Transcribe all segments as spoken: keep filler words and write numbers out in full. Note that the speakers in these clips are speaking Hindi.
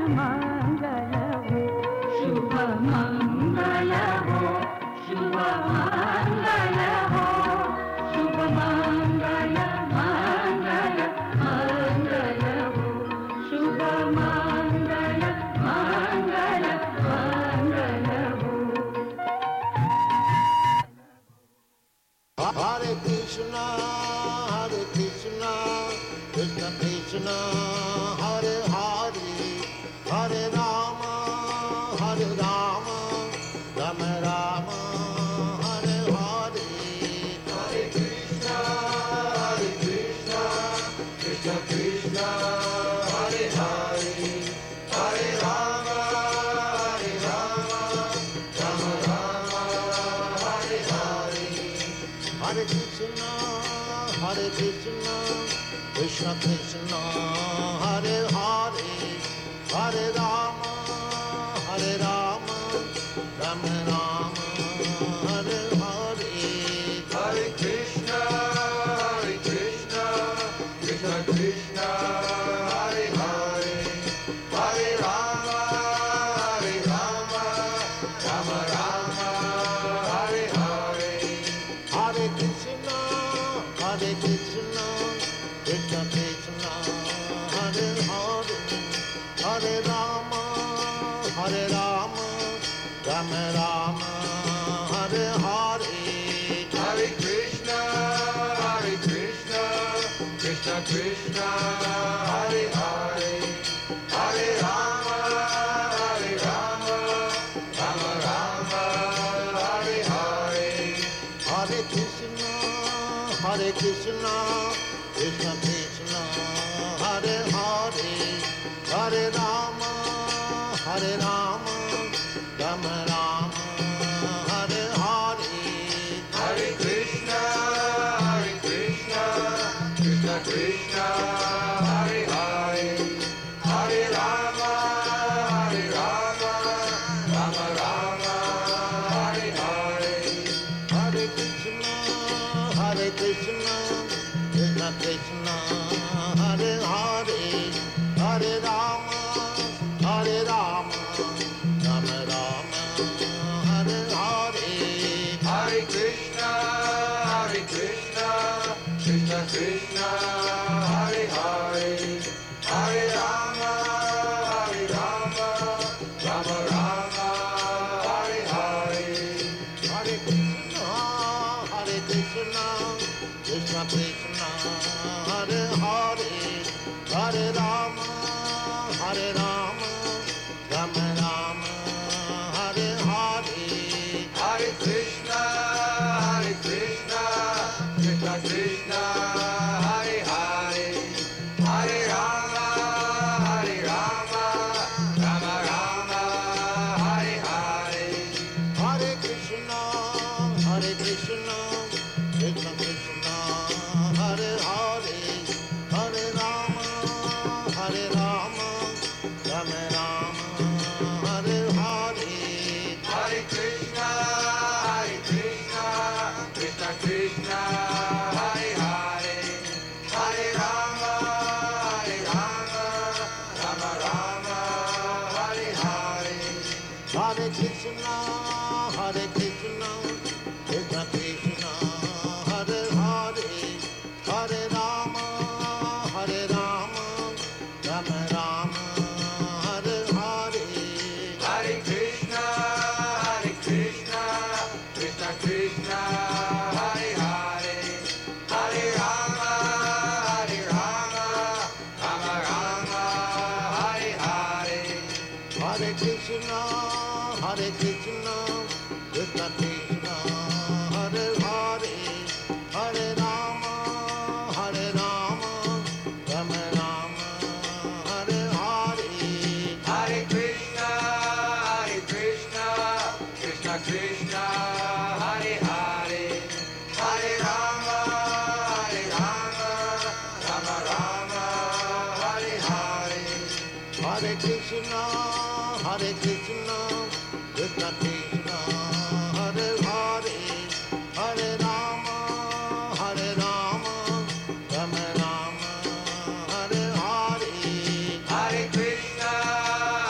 मंगल हो, शुभ मंगल हो, शुभ मंगल हो, शुभ मंगल मंगल मंगल हो, शुभ मंगल मंगल मंगल हो। Hare Krishna, Hare Krishna, Krishna Krishna, Hare Hare, Hare Rama, Hare Rama, Rama Rama, Hare Hare. Hare Krishna, Hare Krishna, Krishna Krishna, Hare Hare, Hare Rama, Hare Rama, Rama Rama, Hare Hare. Hare Krishna, Hare Krishna, Krishna Krishna, Hare Hare, Hare Rama, Hare Rama, Rama Rama, Hare Hare. Hare Krishna, Hare Krishna, Krishna Krishna, Hare Hare, Hare Rama, Hare Rama, Rama Rama, Hare Hare. Hare Krishna, Hare Krishna, Krishna Krishna, Hare Hare, Hare Rama, Hare Rama, Rama Rama, Hare Hare. Hare Krishna, Hare Krishna, Krishna Krishna, Hare Hare, Hare Rama, Hare Rama, Rama Rama, Hare Hare. Hare Krishna, Hare Krishna, Krishna Krishna, Hare Hare, Hare Rama, Hare Rama, Rama Rama, Hare Hare. Hare Krishna, Hare Krishna, Krishna Krishna, Hare Hare, Hare Rama, Hare Rama, Rama Rama, Hare Hare. Hare Krishna, Hare Krishna, Krishna Krishna, Hare Hare, Hare Rama, Hare Rama, Rama Rama, Hare Hare. Hare Krishna, Hare Krishna, Krishna Krishna, Hare Hare, Hare Rama, Hare Rama, Rama Rama, Hare Hare. Hare Krishna, Hare Krishna, Krishna Krishna, Hare Hare, Hare Rama, Hare Rama, Rama Rama, Hare Hare. Hare Krishna, Hare Krishna, Krishna Krishna, Hare Hare, Hare Rama, Hare Rama, Rama Rama, Hare Hare. Hare Krishna, Hare Krishna, Krishna Krishna, Hare Hare, Hare Rama, Hare Rama, Rama Rama, Hare Hare. Hare Krishna, Hare Krishna, Krishna Krishna, Hare Hare, Hare Rama, Hare Rama, Rama Rama, Hare Hare. Hare Krishna, Hare Krishna, Krishna Krishna, Hare Hare, Hare Rama, Hare Rama, Rama Rama, Hare Hare. Hare Krishna, Hare Krishna, Krishna Krishna, Hare Hare, Hare Rama, Hare Rama, Rama Rama, Hare Hare. Hare Krishna, Hare Krishna, Krishna Krishna, Hare Hare, Hare Rama, Hare Rama, Rama Rama, Hare Hare. Hare Krishna, Hare Krishna, Krishna Krishna, Hare Hare, Hare Rama, Hare Rama, Rama Rama, Hare Hare. Hare Krishna, Hare Krishna, Krishna Krishna, Hare Hare, Hare Rama, Hare Rama, Rama Rama, Hare Hare. Hare Krishna,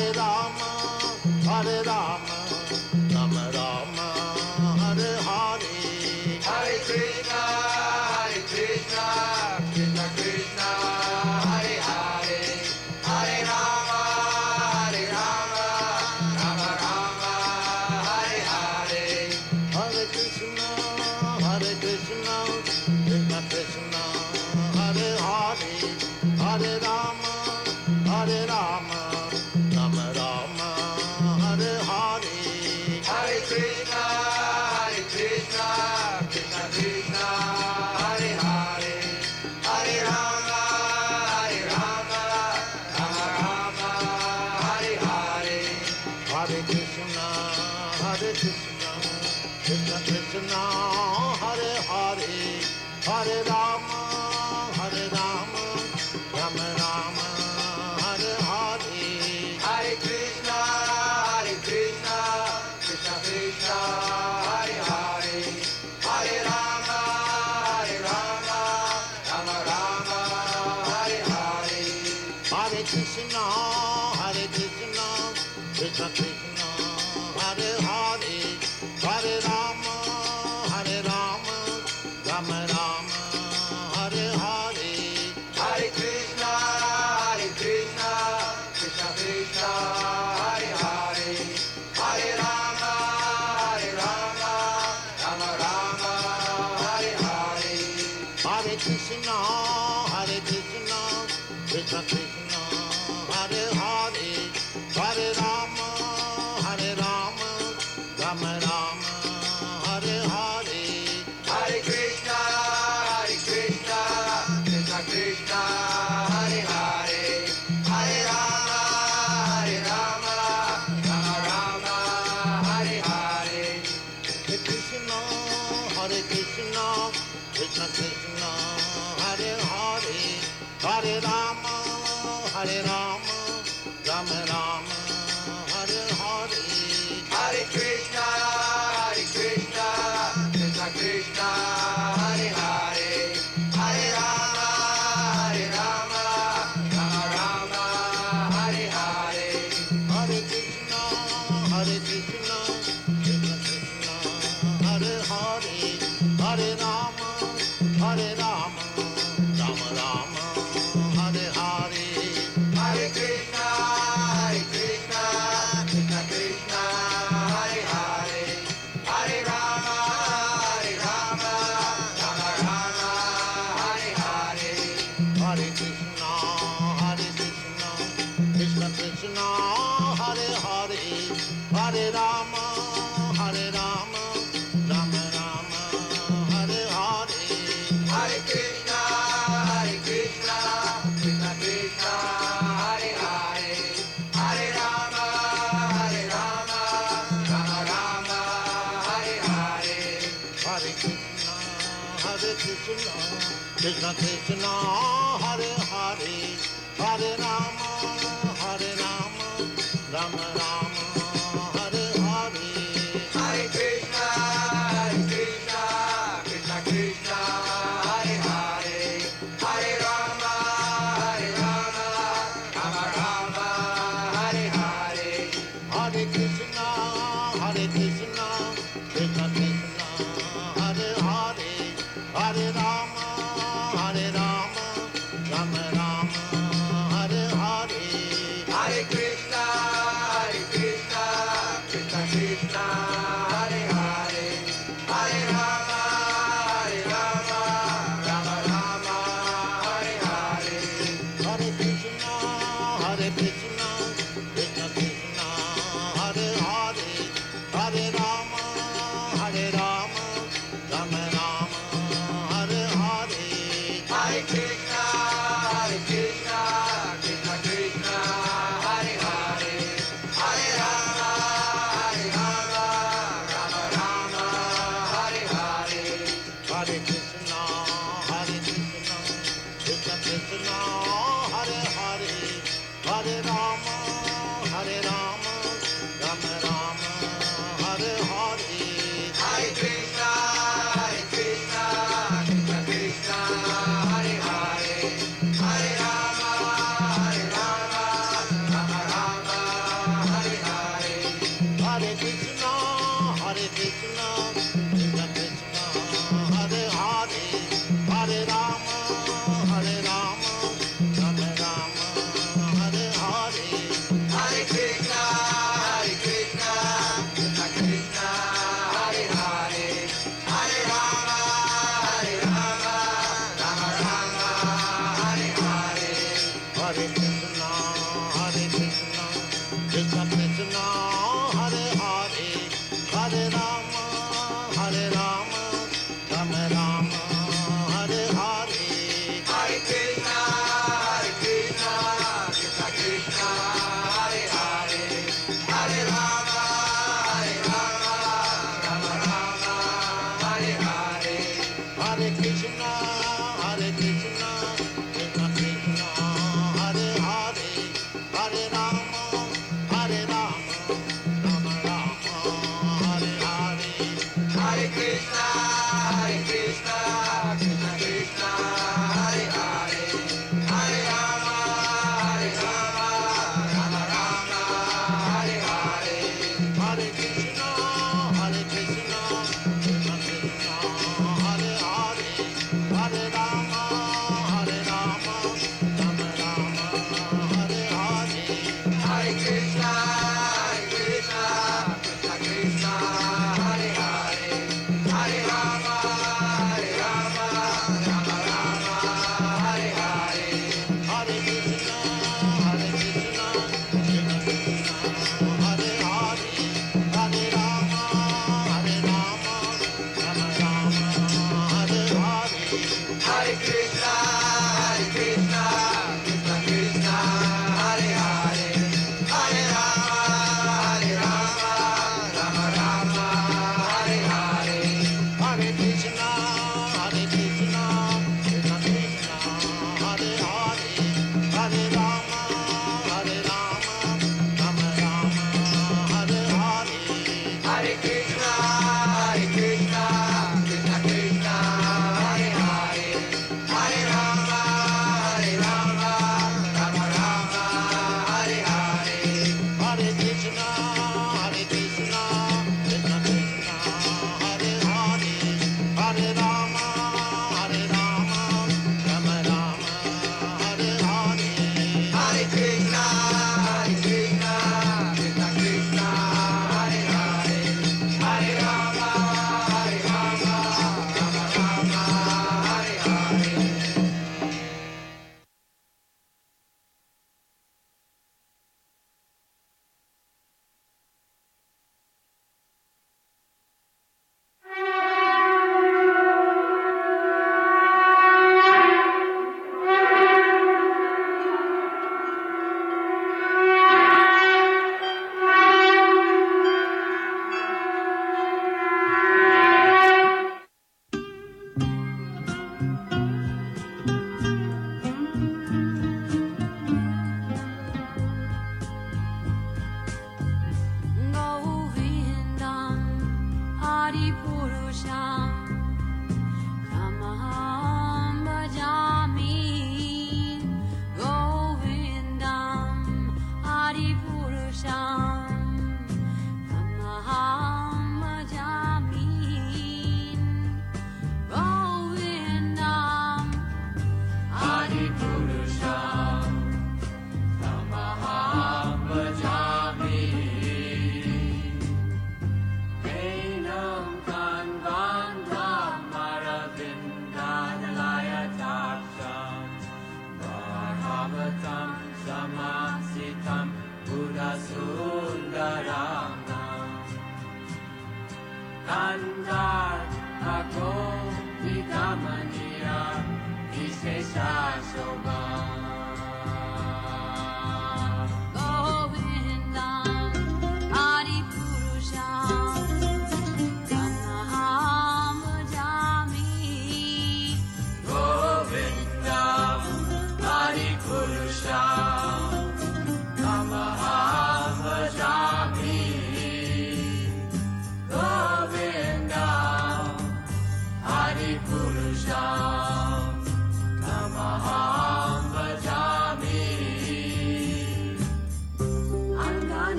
Hare Rama, Hare Rama, Rama Rama, Hare Hare. Hare Krishna, Hare Krishna, Krishna Krishna, Hare Hare, Hare Rama, Hare Rama, Rama Rama, Hare Hare. Hare Krishna, Hare Krishna, Krishna Krishna, Hare Hare, Hare Rama, Hare Rama, Rama Rama, Hare Hare. Hare Krishna, Hare Krishna, Krishna Krishna, Hare Hare, Hare Rama, Hare Rama, Rama Rama, Hare Hare. Hare Krishna, Hare Krishna, Krishna Krishna, Hare Hare, Hare Rama, Hare Rama, Rama Rama, Hare Hare. Hare Krishna, Hare Krishna, Krishna Krishna, Hare Hare, Hare Rama, Hare Rama, Rama Rama, Hare Hare. Hare Krishna, Hare Krishna, Krishna Krishna, Hare Hare, Hare Rama, Hare Rama, Rama Rama, Hare Hare. Hare Krishna, Hare Krishna, Krishna Krishna, Hare Hare, Hare Rama, Hare Rama, Rama Rama, Hare Hare. Hare Krishna, Hare Krishna, Krishna Krishna, Hare Hare, Hare Rama, Hare Rama, Rama Rama, Hare Hare. Hare Krishna, Hare Krishna, Krishna Krishna, Hare Hare, Hare Rama, Hare Rama, Rama Rama, Hare Hare. Hare Krishna, Hare Krishna, Krishna Krishna, Hare Hare, Hare Rama, Hare Rama, Rama Rama, Hare Hare. Hare Krishna, Hare Krishna, Krishna Krishna, Hare Hare, Hare Rama, Hare Rama, Rama Rama, Hare Hare. Hare Krishna, Hare Krishna, Krishna Krishna, Hare Hare, Hare Rama, Hare Rama, Rama Rama, Hare Hare. Hare Krishna, Hare Krishna, Krishna Krishna, Hare Hare, Hare Rama, Hare Rama, Rama Rama, Hare Hare. Hare Krishna, Hare Krishna, Krishna Krishna, Hare Hare, Hare Rama, Hare Rama, Rama Rama, Hare Hare. Hare Krishna, Hare Krishna, Krishna Krishna, Hare Hare, Hare Rama, Hare Rama, Rama Rama, Hare Hare. Hare Krishna, Hare Krishna, Krishna Krishna, Hare Hare, Hare Rama, Hare Rama, Rama Rama, Hare Hare. Hare Krishna, Hare Krishna, Krishna Krishna, Hare Hare, Hare Rama, Hare Rama, Rama Rama, Hare Hare. Hare Krishna, Hare Krishna, Krishna Krishna, Hare Hare, Hare Rama, Hare Rama, Rama Rama, Hare Hare. Hare Krishna, Hare Krishna, Krishna Krishna, Hare Hare, Hare Rama, Hare Rama, Rama Rama, Hare Hare. Hare Krishna, Hare Krishna, Krishna Krishna, Hare Hare, Hare Rama, Hare Rama, Rama Rama, Hare Hare. Hare Krishna, Hare Krishna, Krishna Krishna, Hare Hare, Hare Rama, Hare Rama, Rama Rama, Hare Hare. Hare Krishna, Hare Krishna, Krishna Krishna, Hare Hare, Hare Rama, Hare Rama, Rama Rama, Hare Hare. Hare Krishna, Hare Krishna, Krishna Krishna, Hare Hare, Hare Rama, Hare Rama, Rama Rama,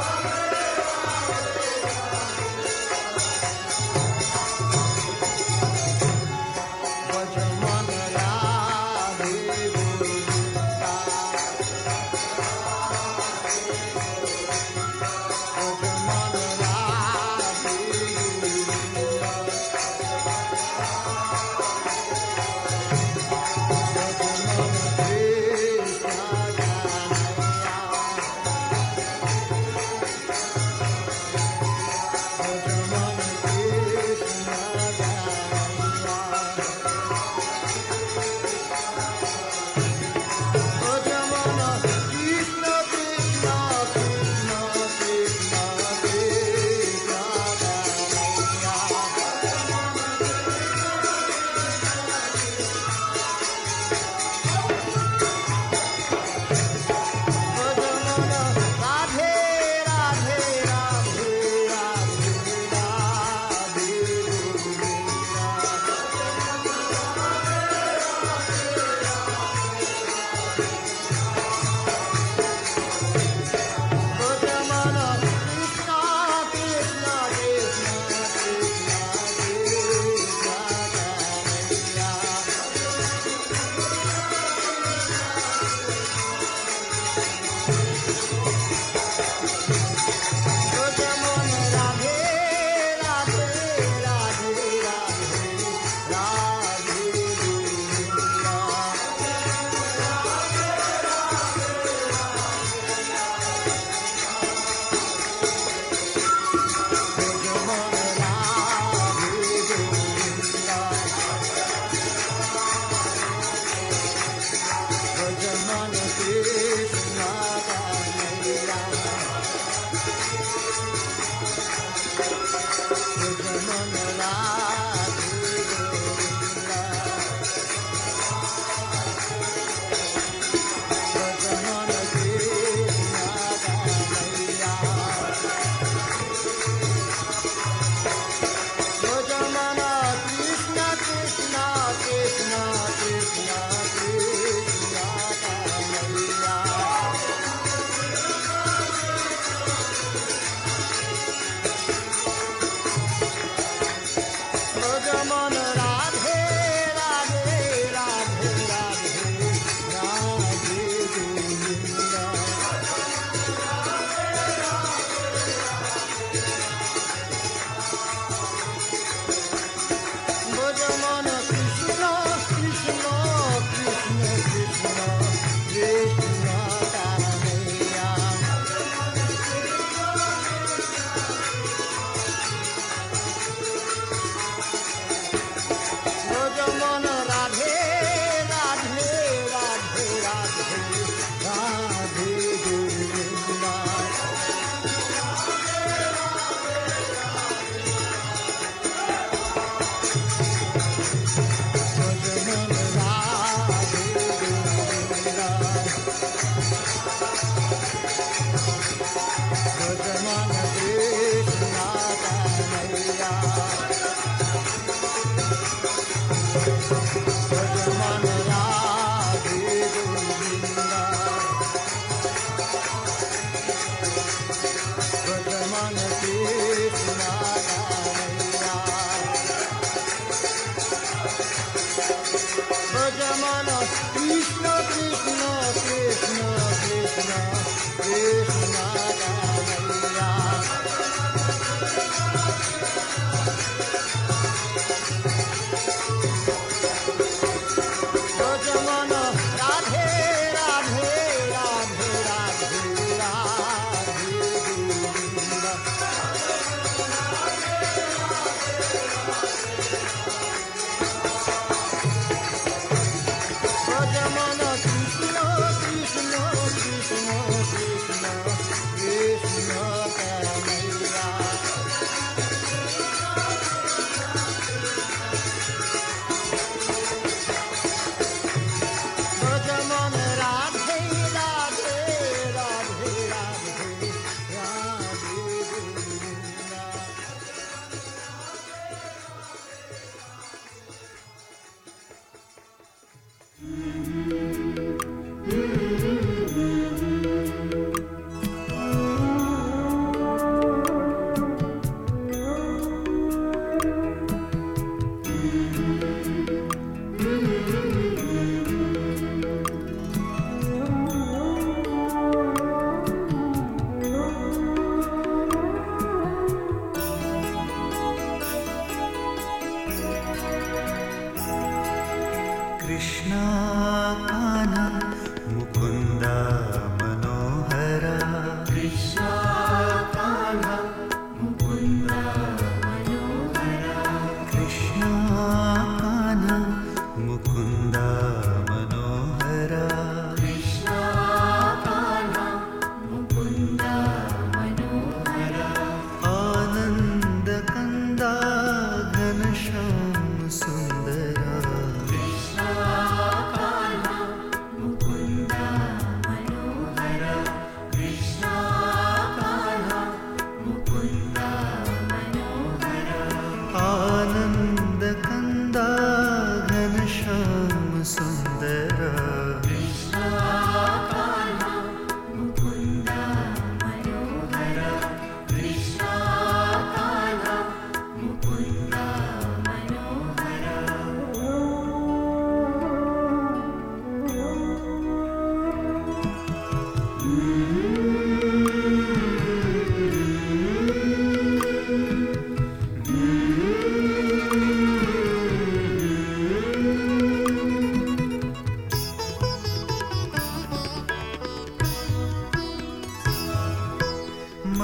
Krishna Krishna Krishna Rama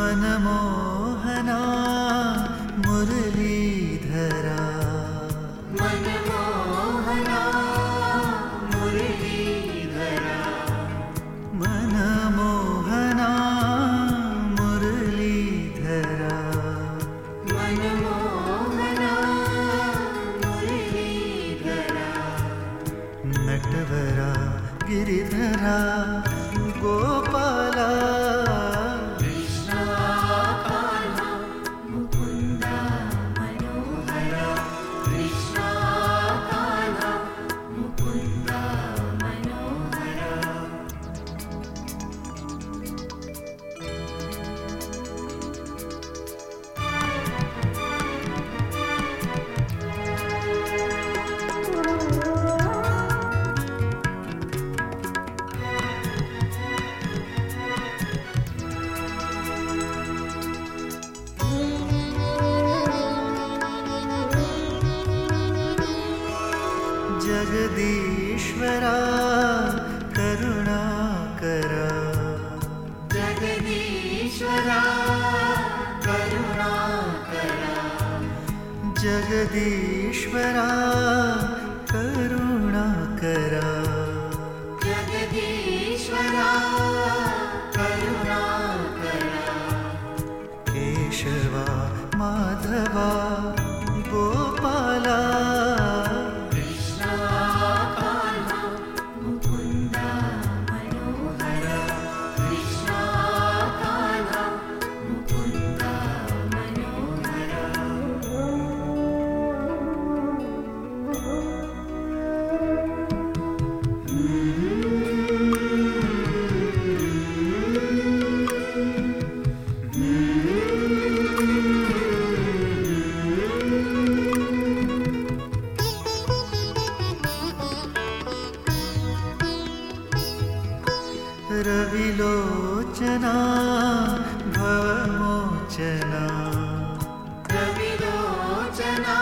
मनमोहना मुरलीधरा मनमोहना मुरलीधरा मनमोहना मुरलीधरा मनमोहना मुरलीधरा नटवरा गिरिधरा Gopala Jagadishwara करुणाकरा Jagadishwara करुणाकरा Jagadishwara करुणाकरा Jagadishwara करुणाकरा केशवा माधवा गोपाला रविलोचना भवमोचना रविलोचना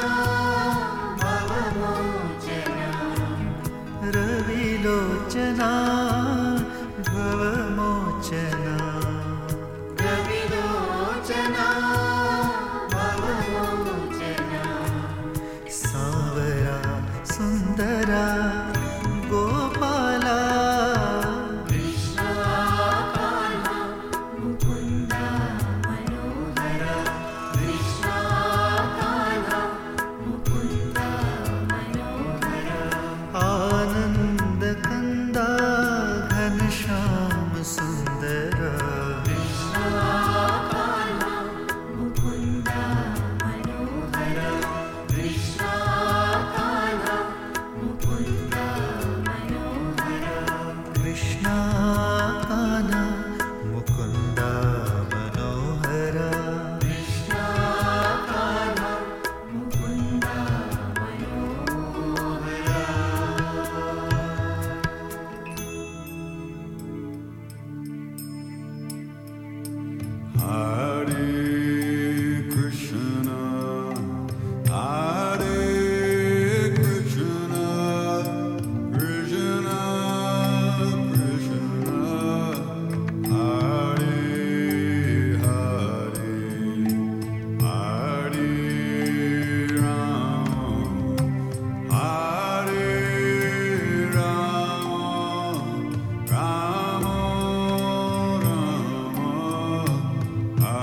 भवमोचना रविलोचना भवमोचना रविलोचना भवमोचना सांवरा सुंदरा गोपाला आनंद कंदा घनश्याम सुंदरा मुकुंदा मनोहरा कृष्णा कान्हा मुकुंदा मनोहरा कृष्णा कान्हा मुकुंदा मनोहरा कृष्णा कान्हा मुकुंदा मनोहरा Hare Krishna, Hare Krishna, Krishna Krishna, Hare Hare, Hare Rama, Hare Rama, Rama Rama.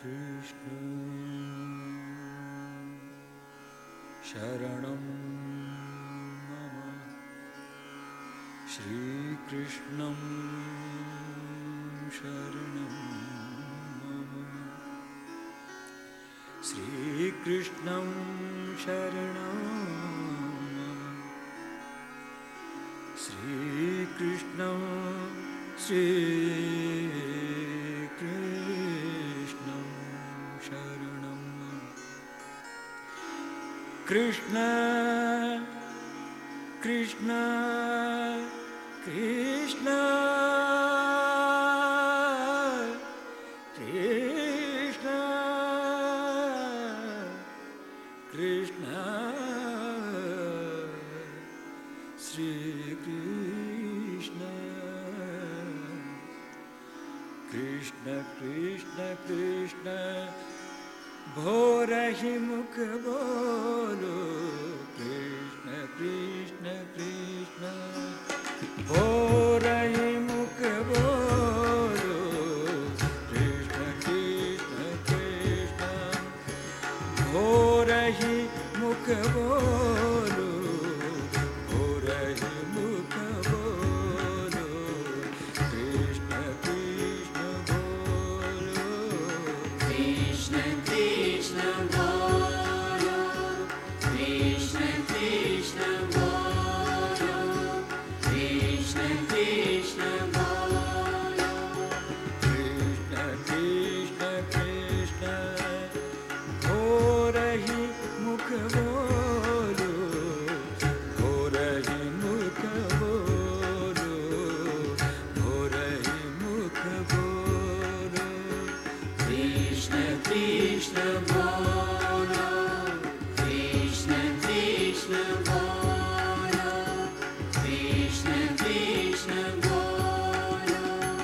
Krishna शरणं मम श्री कृष्णं शरणं मम श्री कृष्णं शरणं मम श्री कृष्णं श्री कृष्णं शरणं कृष्ण कृष्ण कृष्ण कृष्ण कृष्ण श्री कृष्ण कृष्ण कृष्ण कृष्ण भोरहि मुख बोलो कृष्ण कृष्ण कृष्ण भोरहि मुख बोलो कृष्ण कृष्ण कृष्ण भोरहि मुख बोलो भोरहि मुख बोलो कृष्ण कृष्ण बोलो कृष्ण कृष्ण बोलो कृष्ण कृष्ण बोलो कृष्ण कृष्ण बोलो कृष्ण कृष्ण कृष्ण भोरहि मुख बोलो भोरहि मुख बोलो भोरहि मुख बोलो कृष्ण कृष्ण बोलो कृष्ण कृष्ण बोलो कृष्ण कृष्ण बोलो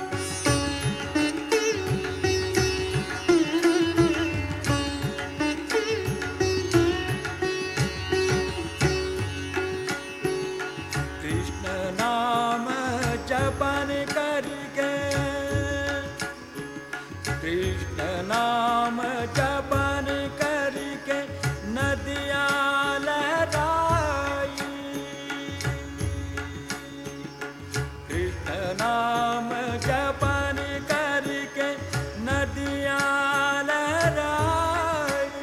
कृष्ण नाम जपन करके कृष्ण नाम जपन करके नदियाँ लहराई कृष्ण नाम जपन करके नदियाँ लहराई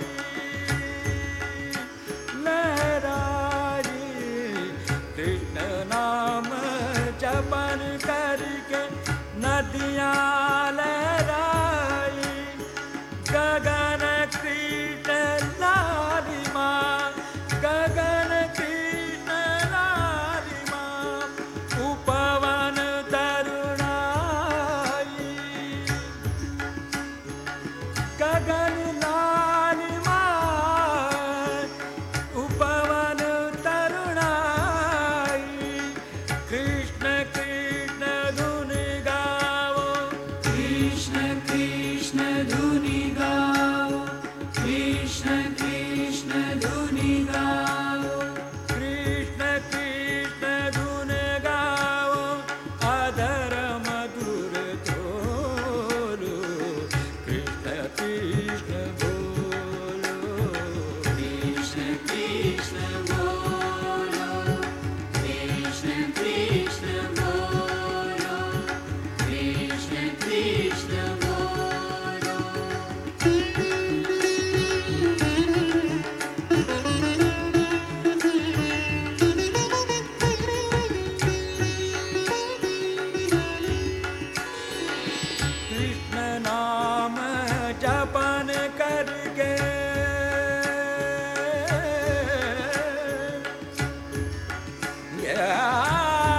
लहराई कृष्ण नाम जपन करके नदियाँ लहराई गगन कृष्ण लालिमा गगन कृष्ण लालिमा उपवन तरुणाई गगन लालिमा उपवन तरुणाई कृष्ण कृष्ण धुन गाओ कृष्ण कृष्ण धुनि गाओ कृष्ण कृष्ण धुनि गाओ कृष्ण कृष्ण धुन गाओ अधर मधुर तोलो कृष्ण कृष्ण बोलो कृष्ण कृष्ण बोलो कृष्ण कृष्ण बोलो कृष्ण कृष्ण बोलो कृष्ण नाम जपन करके या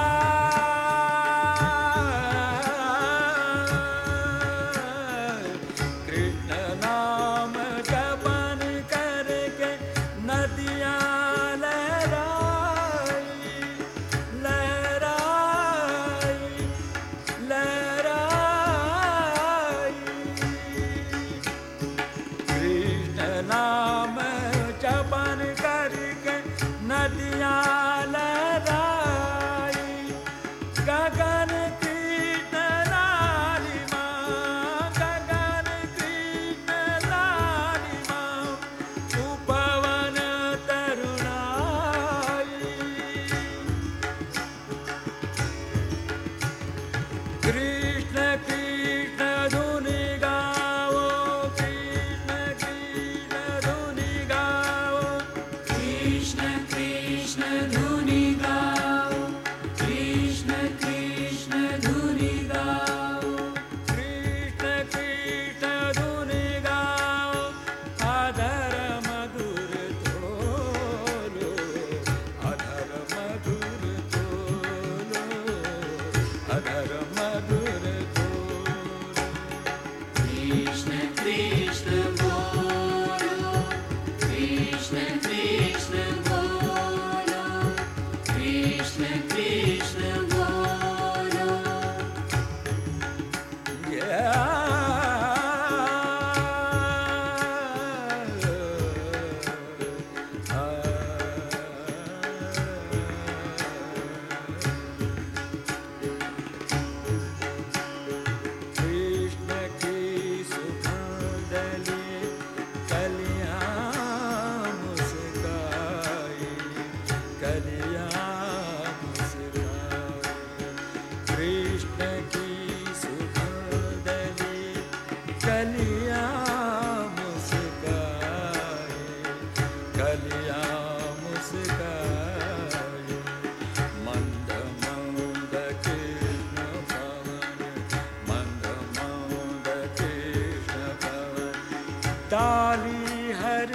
डाली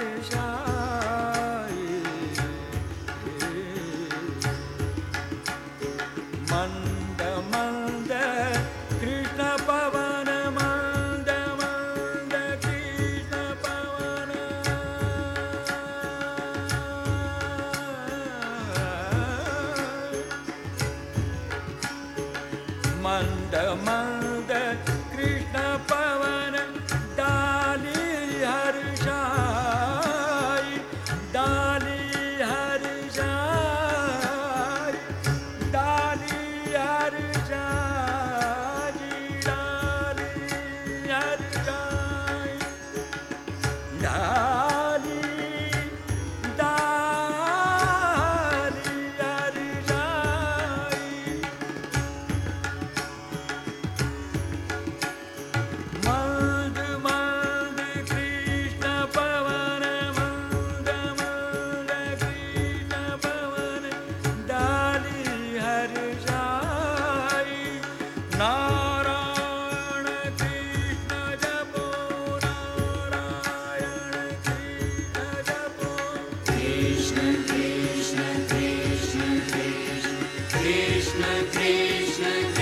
हर्षाई मंद मंद कृष्ण पवन मंद मंद कृष्ण पवन मंद मंद कृष्ण पवन डाली हर्षाई डाली हर्षाई डाली हर्षाई डाली हर्षाई डाली डाली हर्षाई मंद मंद कृष्ण पवन मंद मंद कृष्ण पवन डाली हर्षाई नारायण कृष्ण जपो नारायण कृष्ण जपो Krishna Krishna Krishna Krishna Krishna Krishna